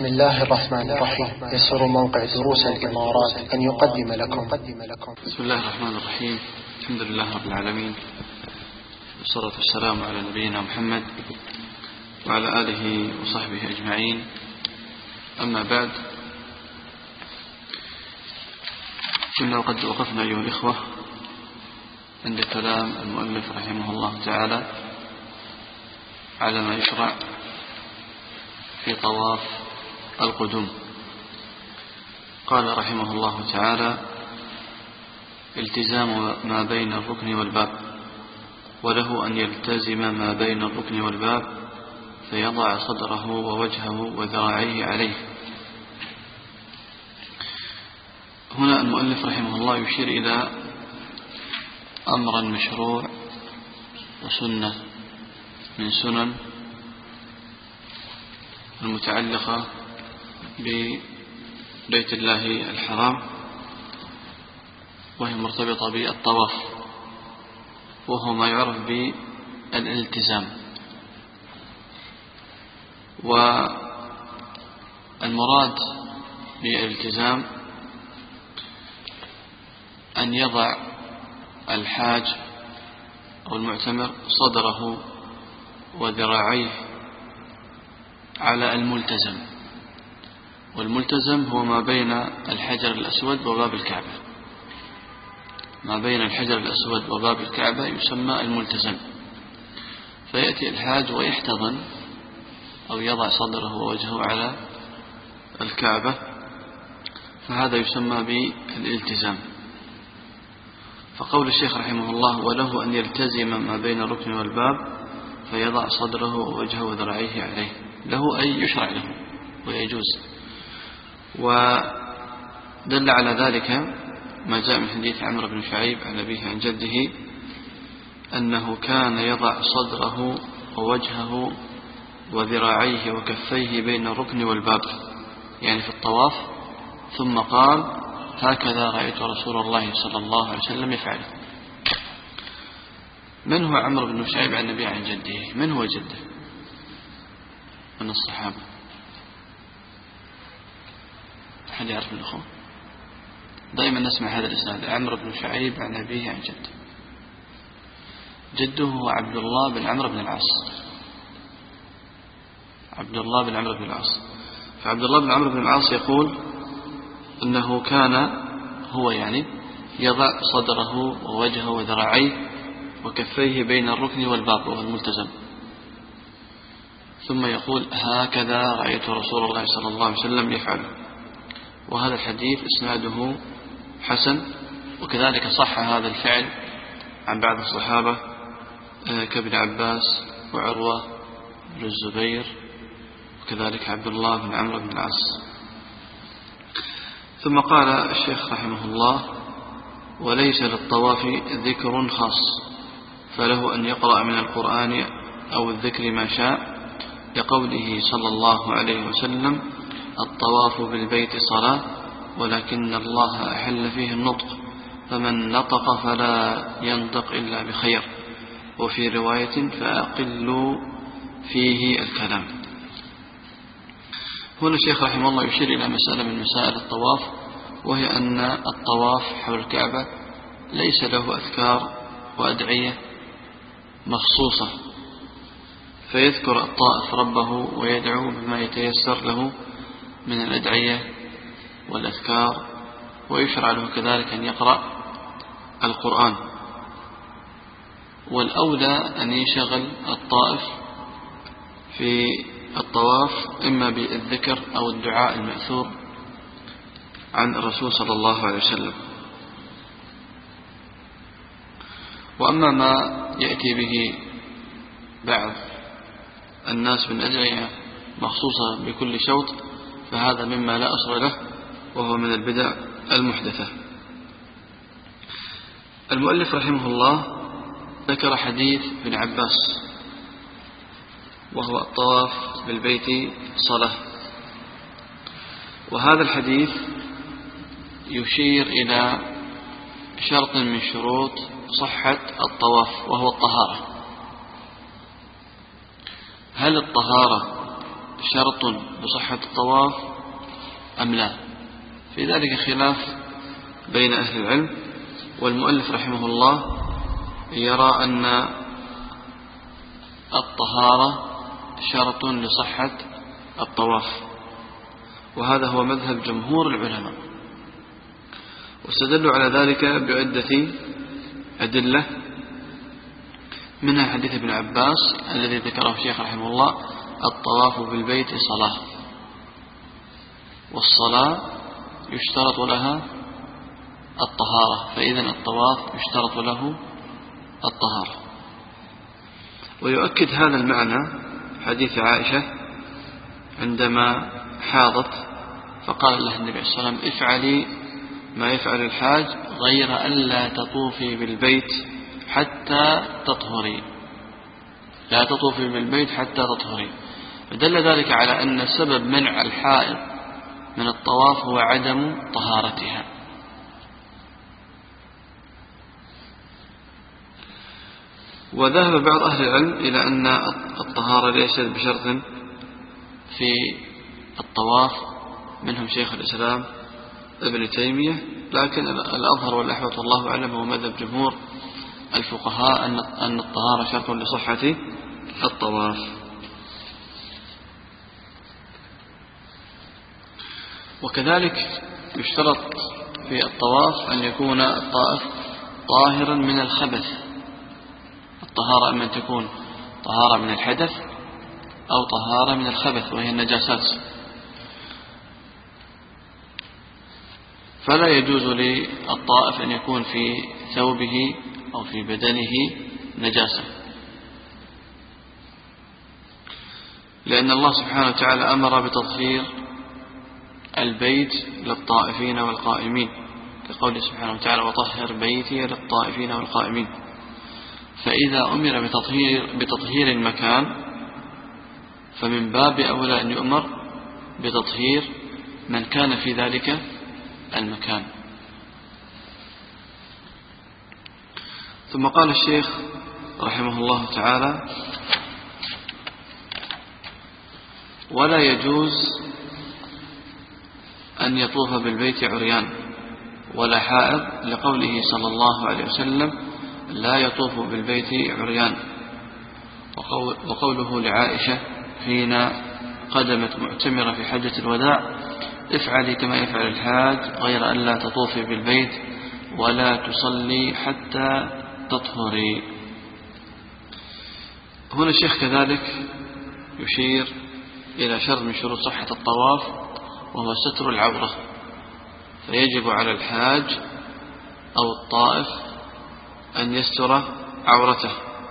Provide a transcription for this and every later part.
بسم الله الرحمن الرحيم. يسر موقع دروس الإمارات أن يقدم لكم. بسم الله الرحمن الرحيم. الحمد لله رب العالمين، والصلاة والسلام على نبينا محمد وعلى آله وصحبه أجمعين. أما بعد، كنا قد وقفنا أيها الإخوة عند كلام المؤلف رحمه الله تعالى على ما يشرع في طواف القدوم. قال رحمه الله تعالى: التزام ما بين الركن والباب، وله أن يلتزم ما بين الركن والباب فيضع صدره ووجهه وذراعيه عليه. هنا المؤلف رحمه الله يشير إلى أمرا مشروع وسنة من سنن المتعلقة ببيت الله الحرام، وهي مرتبطة بالطواف، وهو ما يعرف بالالتزام. والمراد بالالتزام أن يضع الحاج أو المعتمر صدره وذراعيه على الملتزم، والملتزم هو ما بين الحجر الأسود وباب الكعبة. ما بين الحجر الأسود وباب الكعبة يسمى الملتزم. فيأتي الحاج ويحتضن أو يضع صدره ووجهه على الكعبة، فهذا يسمى بالالتزام. فقول الشيخ رحمه الله: وله أن يلتزم ما بين الركن والباب فيضع صدره ووجهه وذراعيه عليه، له أي يشرع له ويجوز. ودل على ذلك ما جاء من حديث عمرو بن شعيب عن أبيه عن جده أنه كان يضع صدره ووجهه وذراعيه وكفيه بين الركن والباب، يعني في الطواف، ثم قال: هكذا رأيت رسول الله صلى الله عليه وسلم يفعله. من هو عمرو بن شعيب عن أبيه عن جده؟ من هو جده من الصحابة؟ أحد يعرف من الأخوة؟ دائما نسمع هذا الإسناد: عمرو بن شعيب عن أبيه عن جده. جده هو عبد الله بن عمرو بن العاص. عبد الله بن عمرو بن العاص. فعبد الله بن عمرو بن العاص يقول أنه كان هو يضع صدره ووجهه وذراعيه وكفيه بين الركن والباب وهو الملتزم، ثم يقول: هكذا رأيت رسول الله صلى الله عليه وسلم يفعله. وهذا الحديث إسناده حسن، وكذلك صح هذا الفعل عن بعض الصحابة كابن عباس وعروة بن الزبير، وكذلك عبد الله بن عمرو بن العاص. ثم قال الشيخ رحمه الله: وليس للطواف ذكر خاص، فله أن يقرأ من القرآن أو الذكر ما شاء، لقوله صلى الله عليه وسلم: الطواف بالبيت صلاة، ولكن الله أحل فيه النطق، فمن نطق فلا ينطق إلا بخير. وفي رواية: فأقلوا فيه الكلام. هنا الشيخ رحمه الله يشير إلى مسألة من مسائل الطواف، وهي أن الطواف حول الكعبة ليس له أذكار وأدعية مخصوصة، فيذكر الطائف ربه ويدعو بما يتيسر له من الأدعية والأذكار، ويشرع له كذلك أن يقرأ القرآن. والأولى أن يشغل الطائف في الطواف إما بالذكر أو الدعاء المأثور عن الرسول صلى الله عليه وسلم. وأما ما يأتي به بعض الناس من أدعية مخصوصة بكل شوط، فهذا مما لا أصل له، وهو من البدع المحدثة. المؤلف رحمه الله ذكر حديث ابن عباس، وهو الطواف بالبيت صلاة. وهذا الحديث يشير إلى شرط من شروط صحة الطواف، وهو الطهارة. هل الطهارة شرط لصحة الطواف أم لا؟ في ذلك خلاف بين أهل العلم، والمؤلف رحمه الله يرى أن الطهارة شرط لصحة الطواف، وهذا هو مذهب جمهور العلماء، واستدلوا على ذلك بعدة أدلة، منها حديث ابن عباس الذي ذكره الشيخ رحمه الله: الطواف بالبيت صلاة، والصلاة يشترط لها الطهارة، فإذا الطواف يشترط له الطهارة. ويؤكد هذا المعنى حديث عائشة عندما حاضت فقال لها النبي صلى الله عليه وسلم: افعلي ما يفعل الحاج غير ألا تطوفي بالبيت حتى تطهري، لا تطوفي بالبيت حتى تطهري. فدل ذلك على أن سبب منع الحائض من الطواف هو عدم طهارتها. وذهب بعض أهل العلم إلى أن الطهارة ليست بشرط في الطواف، منهم شيخ الإسلام ابن تيمية، لكن الأظهر والأحوط والله أعلم هو مذهب جمهور الفقهاء أن الطهارة شرط لصحة الطواف. وكذلك يشترط في الطواف أن يكون الطائف طاهرا من الخبث. الطهارة أما أن تكون طهارة من الحدث أو طهارة من الخبث وهي النجاسات، فلا يجوز للطائف أن يكون في ثوبه أو في بدنه نجاسة، لأن الله سبحانه وتعالى أمر بتطهير البيت للطائفين والقائمين، كقوله سبحانه وتعالى: وطهر بيتي للطائفين والقائمين. فإذا أمر بتطهير المكان فمن باب أولى أن يؤمر بتطهير من كان في ذلك المكان. ثم قال الشيخ رحمه الله تعالى: ولا يجوز أن يطوف بالبيت عريان ولا حائض، لقوله صلى الله عليه وسلم: لا يطوف بالبيت عريان، وقوله لعائشة حين قدمت معتمرة في حجة الوداع: افعلي كما يفعل الحاج غير أن لا تطوفي بالبيت ولا تصلي حتى تطهري. هنا الشيخ كذلك يشير إلى شرط من شروط صحة الطواف، وهو ستر العورة، فيجب على الحاج أو الطائف أن يستر عورته،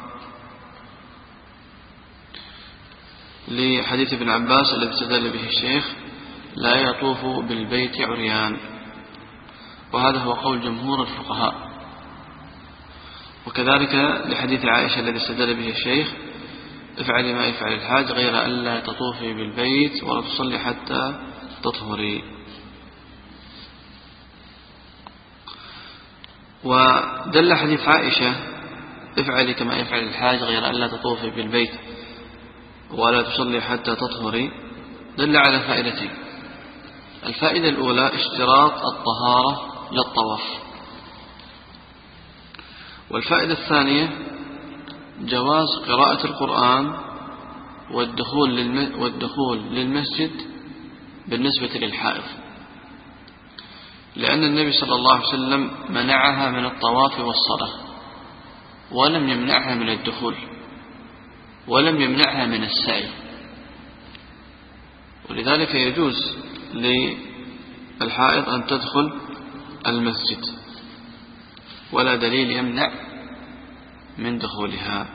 لحديث ابن عباس الذي استدل به الشيخ: لا يطوف بالبيت عريان، وهذا هو قول جمهور الفقهاء. وكذلك لحديث عائشة الذي استدل به الشيخ: افعلي ما يفعل الحاج غير أن لا تطوفي بالبيت ولا تصلي حتى تطهري. ودل حديث عائشة: افعلي كما يفعل الحاج غير أن لا تطوفي بالبيت ولا تصلي حتى تطهري، دل على فائدتين. الفائدة الأولى اشتراط الطهارة للطواف، والفائدة الثانية جواز قراءة القرآن والدخول للمسجد بالنسبة للحائض، لأن النبي صلى الله عليه وسلم منعها من الطواف والصلاة، ولم يمنعها من الدخول، ولم يمنعها من السعي، ولذلك يجوز للحائض أن تدخل المسجد، ولا دليل يمنع من دخولها.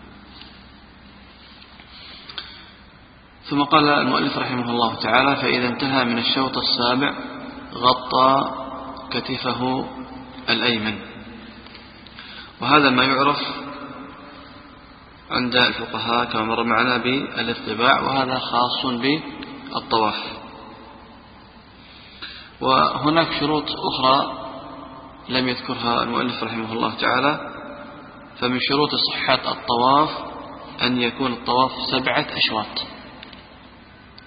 ثم قال المؤلف رحمه الله تعالى: فإذا انتهى من الشوط السابع غطى كتفه الأيمن. وهذا ما يعرف عند الفقهاء كما مر معنا بالاطباع، وهذا خاص بالطواف. وهناك شروط أخرى لم يذكرها المؤلف رحمه الله تعالى، فمن شروط صحة الطواف أن يكون الطواف 7 أشواط،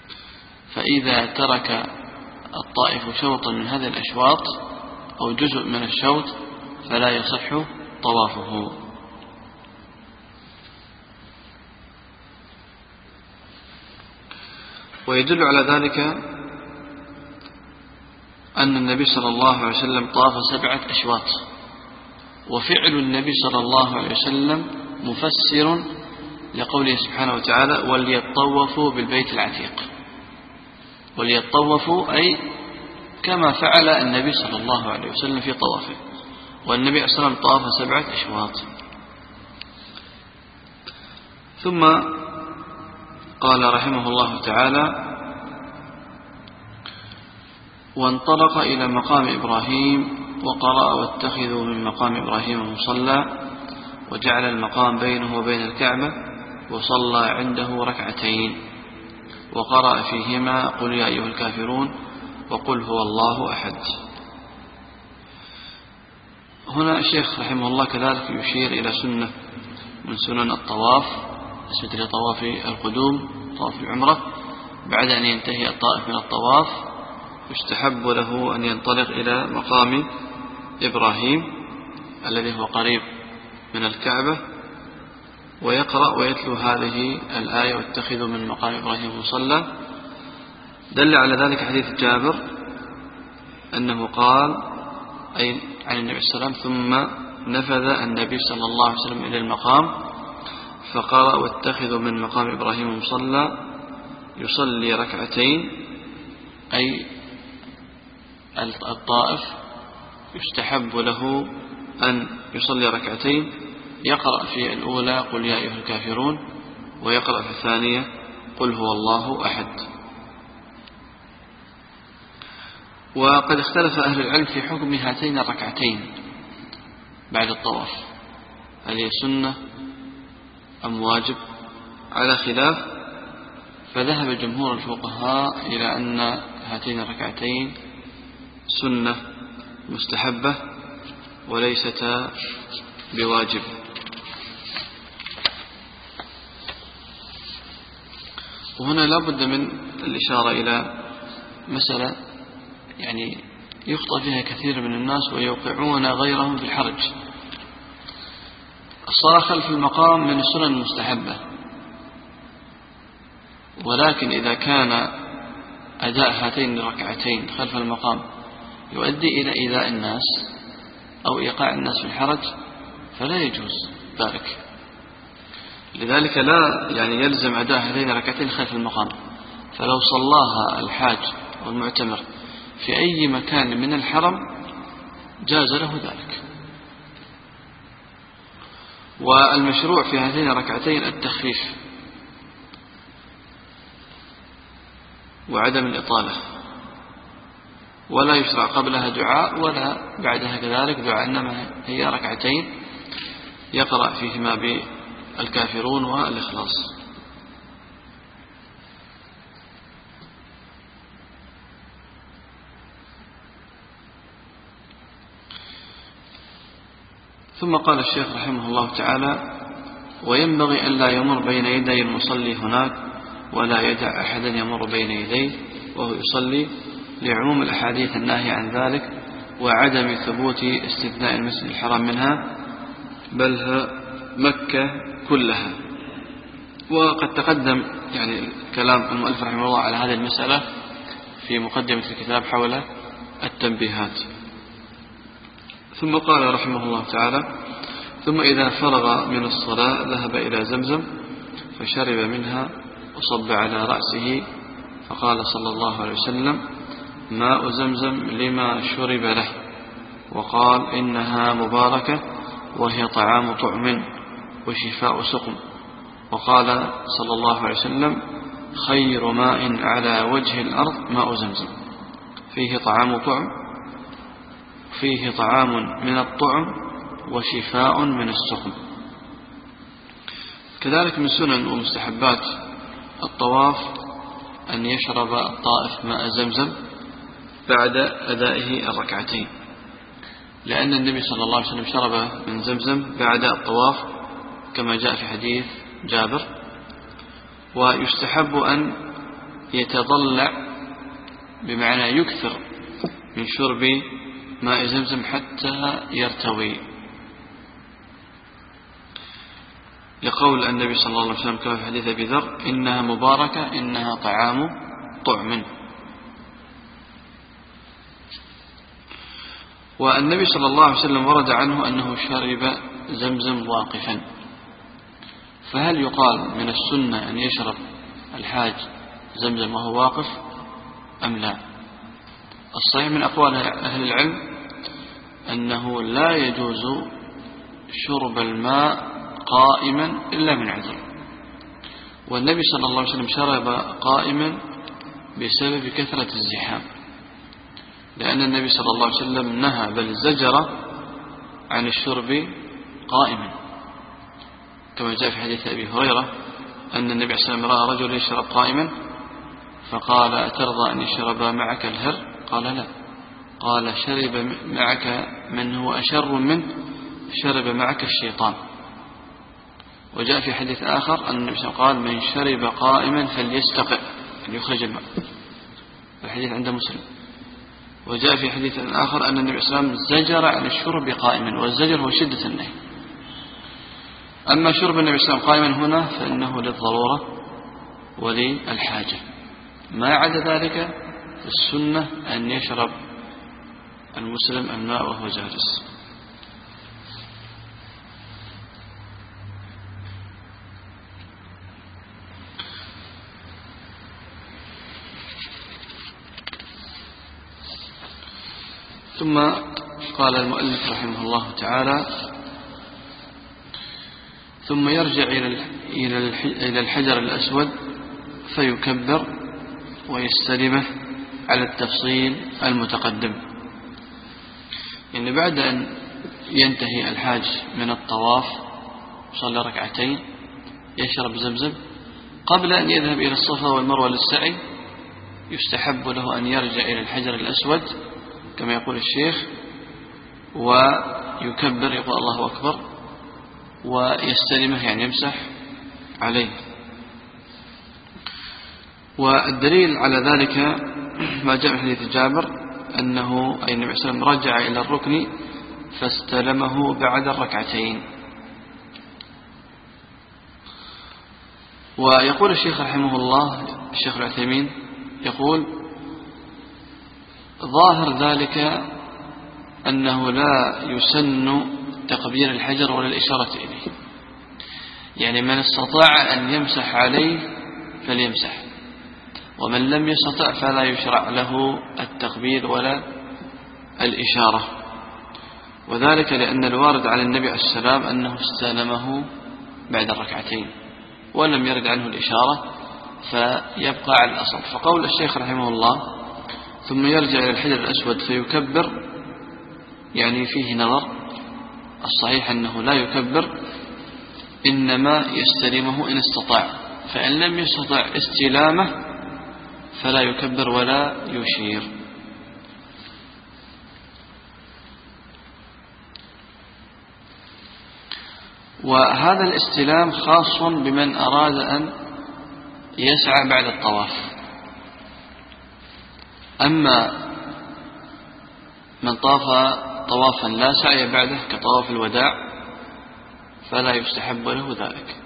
فإذا ترك الطائف شوطا من هذه الأشواط أو جزء من الشوط فلا يصح طوافه. ويدل على ذلك أن النبي صلى الله عليه وسلم طاف 7 أشواط، وفعل النبي صلى الله عليه وسلم مفسر لقوله سبحانه وتعالى وليطوفوا بالبيت العتيق. وليطوفوا أي كما فعل النبي صلى الله عليه وسلم في طوافه، والنبي صلى الله عليه وسلم طاف 7 أشواط. ثم قال رحمه الله تعالى وانطلق إلى مقام إبراهيم وقرأ واتخذوا من مقام إبراهيم مصلى وجعل المقام بينه وبين الكعبة وصلى عنده 2 ركعتين وقرأ فيهما قل يا أيها الكافرون وقل هو الله أحد. هنا الشيخ رحمه الله كذلك يشير إلى سنة من سنن الطواف مثل طواف القدوم، طواف العمرة، بعد أن ينتهي الطائف من الطواف يستحب له أن ينطلق إلى مقام إبراهيم الذي هو قريب من الكعبة ويقرأ ويتلو هذه الآية واتخذوا من مقام إبراهيم مصلى. دل على ذلك حديث جابر أنه قال أي عن النبي صلى الله عليه وسلم ثم نفذ النبي صلى الله عليه وسلم إلى المقام فقرأ واتخذوا من مقام إبراهيم مصلى يصلي 2 ركعتين، أي الطائف يستحب له أن يصلي 2 ركعتين، يقرأ في الأولى قل يا أيها الكافرون ويقرأ في الثانية قل هو الله أحد. وقد اختلف أهل العلم في حكم هاتين 2 ركعتين بعد الطواف، هل هي سنة أم واجب؟ على خلاف، فذهب جمهور الفقهاء إلى أن هاتين 2 ركعتين سنة مستحبة وليستا بواجب. وهنا لا بد من الإشارة إلى مسألة يعني يخطئ فيها كثير من الناس ويوقعون غيرهم في الحرج. الصلاة خلف المقام من السنن المستحبة، ولكن إذا كان أداء هاتين 2 ركعتين خلف المقام يؤدي إلى إيذاء الناس أو إيقاع الناس في الحرج فلا يجوز ذلك. لذلك لا يعني يلزم أداء هاتين 2 ركعتين خلف المقام، فلو صلاها الحاج أو المعتمر في أي مكان من الحرم جاز له ذلك. والمشروع في هاتين 2 ركعتين التخفيف وعدم الإطالة، ولا يشرع قبلها دعاء ولا بعدها كذلك دعاء، إنما هي 2 ركعتين يقرأ فيهما بالكافرون والإخلاص. ثم قال الشيخ رحمه الله تعالى وينبغي أن لا يمر بين يدي المصلي هناك ولا يدع أحدا يمر بين يديه وهو يصلي، لعموم الأحاديث الناهية عن ذلك وعدم ثبوت استثناء المسجد الحرام منها بل مكة كلها. وقد تقدم يعني كلام المؤلف رحمه الله على هذه المسألة في مقدمة الكتاب حول التنبيهات. ثم قال رحمه الله تعالى ثم إذا فرغ من الصلاة ذهب إلى زمزم فشرب منها وصب على رأسه فقال صلى الله عليه وسلم ماء زمزم لما شرب له، وقال إنها مباركة وهي طعام طعم وشفاء سقم، وقال صلى الله عليه وسلم خير ماء على وجه الأرض ماء زمزم فيه طعام من الطعم وشفاء من السقم. كذلك من سنن ومستحبات الطواف أن يشرب الطائف ماء زمزم بعد أدائه 2 ركعتين، لأن النبي صلى الله عليه وسلم شرب من زمزم بعد الطواف كما جاء في حديث جابر. ويستحب أن يتضلع بمعنى يكثر من شرب ماء زمزم حتى يرتوي، لقول النبي صلى الله عليه وسلم كما في حديث أبي ذر: إنها مباركة إنها طعام طعم. والنبي صلى الله عليه وسلم ورد عنه أنه شرب زمزم واقفا، فهل يقال من السنة أن يشرب الحاج زمزم وهو واقف أم لا؟ الصحيح من أقوال أهل العلم أنه لا يجوز شرب الماء قائما إلا من عذر، والنبي صلى الله عليه وسلم شرب قائما بسبب كثرة الزحام، لأن النبي صلى الله عليه وسلم نهى بل زجر عن الشرب قائما، كما جاء في حديث أبي هريرة أن النبي صلى الله عليه وسلم رأى رجل يشرب قائما فقال: أترضى أن يشرب معك الهر؟ قال: لا. قال: شرب معك من هو أشر منه، شرب معك الشيطان. وجاء في حديث آخر أن النبي صلى الله عليه وسلم قال: من شرب قائما فليستقئ، أن يخرج الماء، الحديث عند مسلم. وجاء في حديث آخر أن النبي صلى الله عليه وسلم زجر عن الشرب قائما، والزجر هو شدة النهي. أما شرب النبي صلى الله عليه وسلم قائما هنا فإنه للضرورة وللحاجة، ما عدا ذلك السنة أن يشرب المسلم الماء وهو جالس. ثم قال المؤلف رحمه الله تعالى: ثم يرجع إلى الحجر الأسود فيكبر ويستلمه على التفصيل المتقدم، يعني بعد أن ينتهي الحاج من الطواف صلى ركعتين يشرب زمزم، قبل أن يذهب إلى الصفا والمروة للسعي يستحب له أن يرجع إلى الحجر الأسود كما يقول الشيخ ويكبر، يقول الله أكبر، ويستلمه يعني يمسح عليه. والدليل على ذلك ما جاء من حديث جابر أنه أي النبي صلى الله عليه وسلم رجع إلى الركن فاستلمه بعد الركعتين. ويقول الشيخ رحمه الله الشيخ العثيمين يقول: ظاهر ذلك أنه لا يسن تقبيل الحجر ولا الإشارة إليه، يعني من استطاع أن يمسح عليه فليمسح، ومن لم يستطع فلا يشرع له التقبيل ولا الإشارة. وذلك لأن الوارد على النبي عليه السلام أنه استلمه بعد الركعتين ولم يرد عنه الإشارة، فيبقى على الأصل. فقول الشيخ رحمه الله: ثم يرجع إلى الحجر الأسود فيكبر، يعني فيه نظر. الصحيح أنه لا يكبر، إنما يستلمه إن استطاع، فإن لم يستطع استلامه فلا يكبر ولا يشير. وهذا الاستلام خاص بمن أراد أن يسعى بعد الطواف، أما من طاف طوافا لا سعي بعده كطواف الوداع فلا يستحب له ذلك.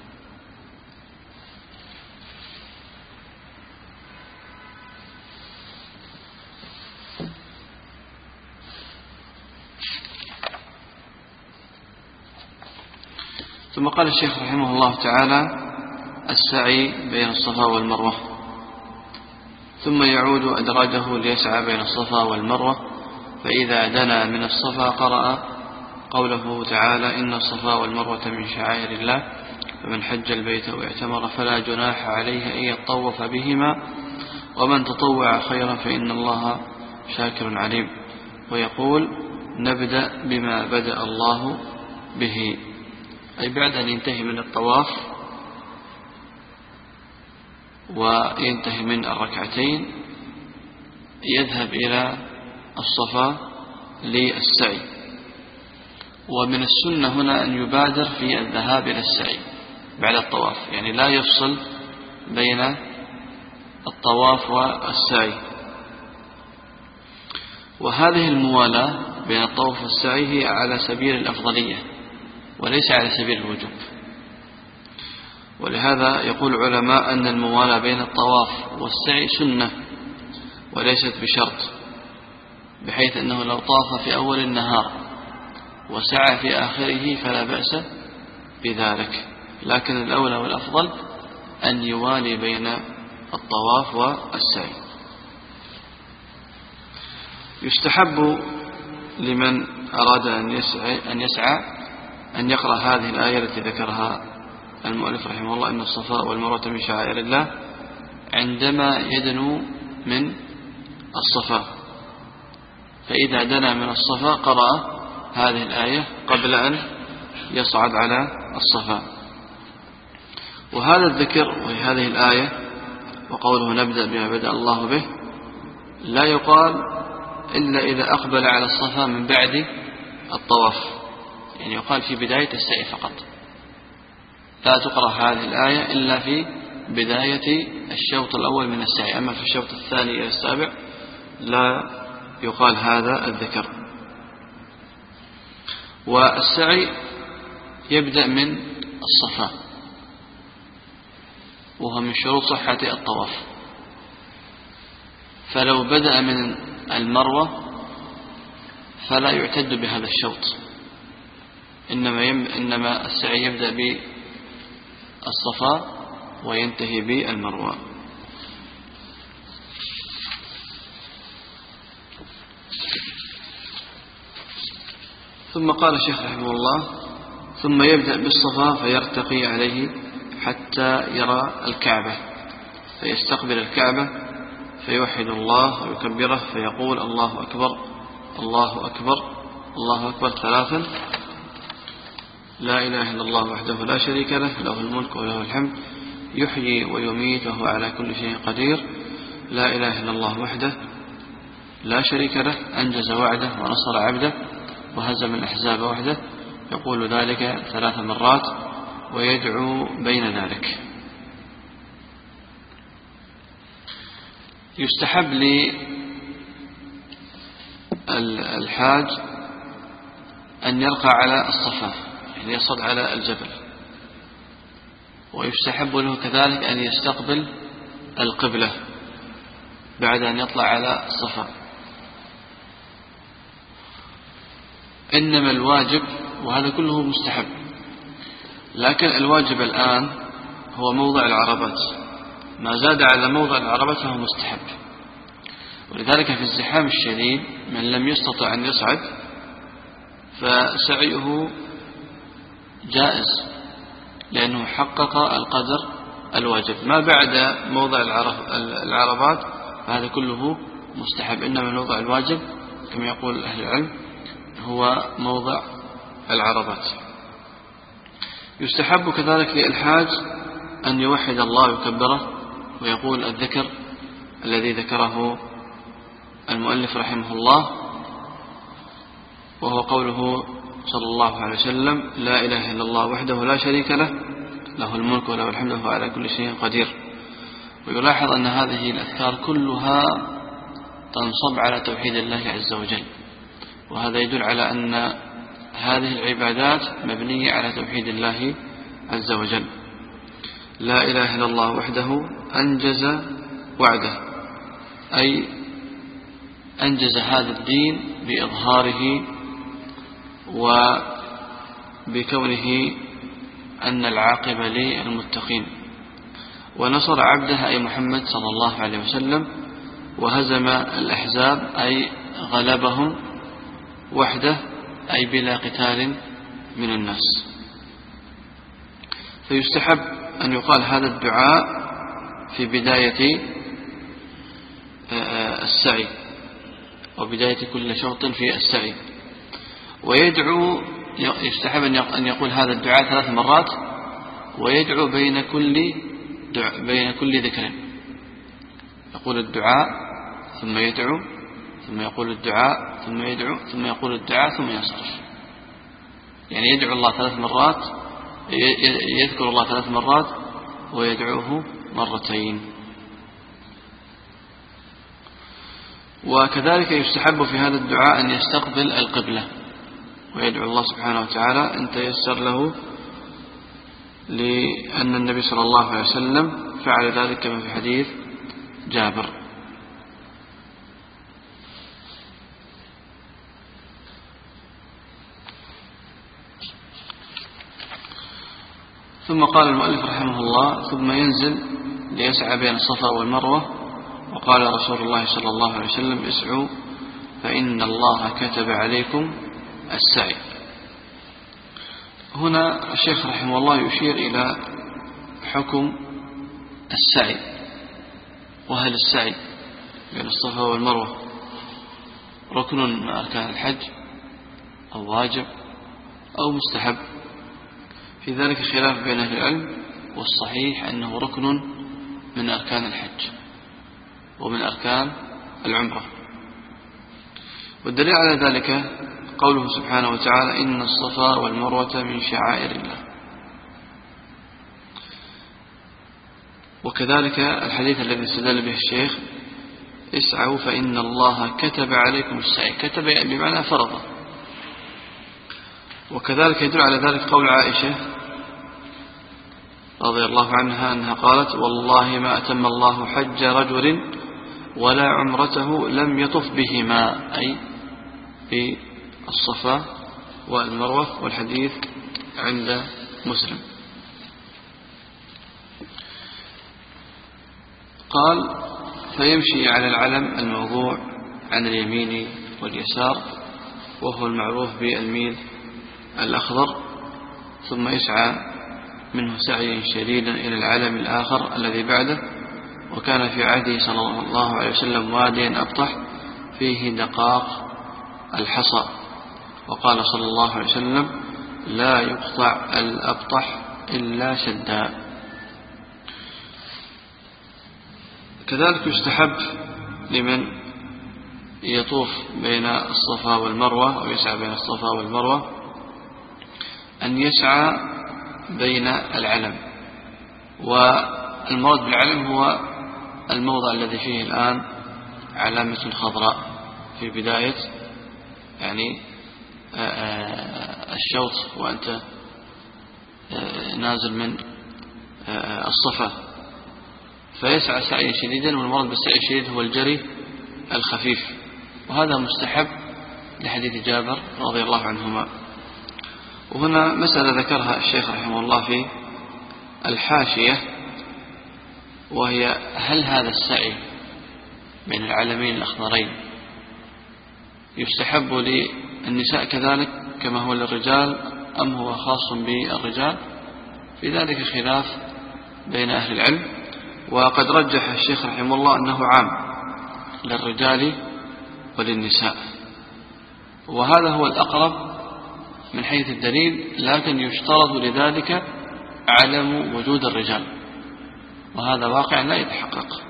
ثم قال الشيخ رحمه الله تعالى: السعي بين الصفا والمروة، ثم يعود أدراجه ليسعى بين الصفا والمروة، فإذا دنا من الصفا قرأ قوله تعالى: إن الصفا والمروة من شعائر الله، فمن حج البيت واعتمر فلا جناح عليه أن يطوف بهما، ومن تطوع خيرا فإن الله شاكر عليم. ويقول: نبدأ بما بدأ الله به، أي بعد أن ينتهي من الطواف وينتهي من الركعتين يذهب إلى الصفا للسعي. ومن السنة هنا أن يبادر في الذهاب إلى السعي بعد الطواف، يعني لا يفصل بين الطواف والسعي، وهذه الموالاة بين الطواف والسعي هي على سبيل الأفضلية وليس على سبيل الوجوب. ولهذا يقول العلماء أن الموالاة بين الطواف والسعي سنة وليست بشرط، بحيث أنه لو طاف في أول النهار وسعى في آخره فلا بأس بذلك، لكن الأولى والأفضل أن يوالي بين الطواف والسعي. يستحب لمن أراد أن يسعى أن يقرأ هذه الآية التي ذكرها المؤلف رحمه الله: إن الصفا والمروة من شعائر الله، عندما يدنو من الصفا. فإذا دنا من الصفا قرأ هذه الآية قبل أن يصعد على الصفا. وهذا الذكر وهذه الآية وقوله نبدأ بما بدأ الله به لا يقال إلا إذا أقبل على الصفا من بعد الطواف، يعني يقال في بداية السعي فقط. لا تقرأ هذه الآية إلا في بداية الشوط الأول من السعي، أما في الشوط الثاني إلى السابع لا يقال هذا الذكر. والسعي يبدأ من الصفا، وهو من شروط صحة الطواف. فلو بدأ من المروة فلا يعتد بهذا الشوط، إنما السعي يبدأ بالصفا وينتهي بالمروة. ثم قال الشيخ رحمه الله: ثم يبدأ بالصفا فيرتقي عليه حتى يرى الكعبة، فيستقبل الكعبة فيوحد الله ويكبره فيقول: الله أكبر الله أكبر الله أكبر 3، لا إله إلا الله وحده لا شريك له، له الملك وله الحمد، يحيي ويميت وهو على كل شيء قدير، لا إله إلا الله وحده لا شريك له، أنجز وعده ونصر عبده وهزم الأحزاب وحده. يقول ذلك 3 مرات ويدعو بين ذلك. يستحب للحاج أن يرقى على الصفا، يعني يصعد على الجبل. ويستحب له كذلك أن يستقبل القبلة بعد أن يطلع على الصفا. إنما الواجب، وهذا كله مستحب، لكن الواجب الآن هو موضع العربات، ما زاد على موضع العربات فهو مستحب. ولذلك في الزحام الشديد من لم يستطع أن يصعد فسعيه جائز، لأنه حقق القدر الواجب. ما بعد موضع العربات فهذا كله مستحب، إنما الموضع الواجب كما يقول أهل العلم هو موضع العربات. يستحب كذلك للحاج أن يوحد الله ويكبره ويقول الذكر الذي ذكره المؤلف رحمه الله، وهو قوله صلى الله عليه وسلم: لا إله إلا الله وحده لا شريك له، له الملك وله الحمد وهو على كل شيء قدير. ويلاحظ أن هذه الأذكار كلها تنصب على توحيد الله عز وجل، وهذا يدل على أن هذه العبادات مبنية على توحيد الله عز وجل. لا إله إلا الله وحده أنجز وعده، أي أنجز هذا الدين بإظهاره وبكونه أن العاقبة للمتقين، ونصر عبده أي محمد صلى الله عليه وسلم، وهزم الأحزاب أي غلبهم وحده أي بلا قتال من الناس. فيستحب أن يقال هذا الدعاء في بداية السعي وبداية كل شوط في السعي. ويدعو، يستحب أن يقول هذا الدعاء 3 مرات، ويدعو بين كل ذكر. يقول الدعاء ثم يدعو، ثم يقول الدعاء ثم يدعو، ثم يقول الدعاء ثم ينصرف. يعني يدعو الله 3 مرات، يذكر الله 3 مرات ويدعوه 2 مرتين. وكذلك يستحب في هذا الدعاء أن يستقبل القبلة ويدعو الله سبحانه وتعالى أن تيسر له، لأن النبي صلى الله عليه وسلم فعل ذلك كما في حديث جابر. ثم قال المؤلف رحمه الله: ثم ينزل ليسعى بين الصفا والمروة. وقال رسول الله صلى الله عليه وسلم: اسعوا فإن الله كتب عليكم السعي. هنا الشيخ رحمه الله يشير إلى حكم السعي، وهل السعي بين الصفا والمروة ركن من أركان الحج أو واجب أو مستحب؟ في ذلك خلاف بين أهل العلم، والصحيح أنه ركن من أركان الحج ومن أركان العمرة. والدليل على ذلك قوله سبحانه وتعالى: إن الصفا والمروة من شعائر الله. وكذلك الحديث الذي استدل به الشيخ: اسعوا فإن الله كتب عليكم السعي. كتب بمعنى فرض. وكذلك يدل على ذلك قول عائشة رضي الله عنها أنها قالت: والله ما أتم الله حج رجل ولا عمرته لم يطف بهما، أي بالصفا والمروة. والحديث عند مسلم. قال: فيمشي على العلم الموضوع عن اليمين واليسار، وهو المعروف بالميل الأخضر، ثم يسعى منه سعيا شديدا إلى العلم الآخر الذي بعده. وكان في عهده صلى الله عليه وسلم واديا أبطح فيه دقاق الحصى، وقال صلى الله عليه وسلم: لا يقطع الأبطح إلا شدا. كذلك يستحب لمن يطوف بين الصفا والمروة أو يسعى بين الصفا والمروة أن يسعى بين العلم. والمراد بالعلم هو الموضع الذي فيه الآن علامة خضراء في بداية يعني الشوط، وأنت نازل من الصفا، فيسعى سعيا شديدا. والمراد بالسعي الشديد هو الجري الخفيف، وهذا مستحب لحديث جابر رضي الله عنهما. وهنا مسألة ذكرها الشيخ رحمه الله في الحاشية، وهي: هل هذا السعي بين العلمين الأخضرين يستحب للنساء كذلك كما هو للرجال، أم هو خاص بالرجال؟ في ذلك خلاف بين أهل العلم. وقد رجح الشيخ رحمه الله أنه عام للرجال وللنساء، وهذا هو الأقرب من حيث الدليل، لكن يشترط لذلك عدم وجود الرجال، وهذا واقع لا يتحقق.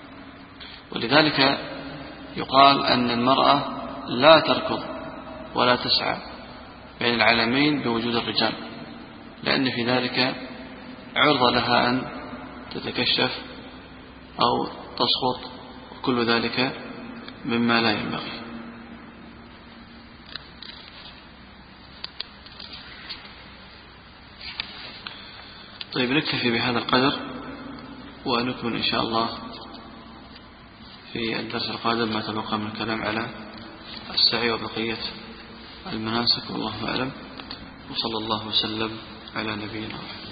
ولذلك يقال أن المرأة لا تركض ولا تسعى بين العلمين بوجود الرجال، لأن في ذلك عرض لها أن تتكشف أو تسقط، وكل ذلك مما لا ينبغي. طيب، نكتفي بهذا القدر، ونكمل إن شاء الله في الدرس القادم ما تبقى من الكلام على السعي وبقية المناسك، والله أعلم، وصلى الله وسلم على نبينا محمد.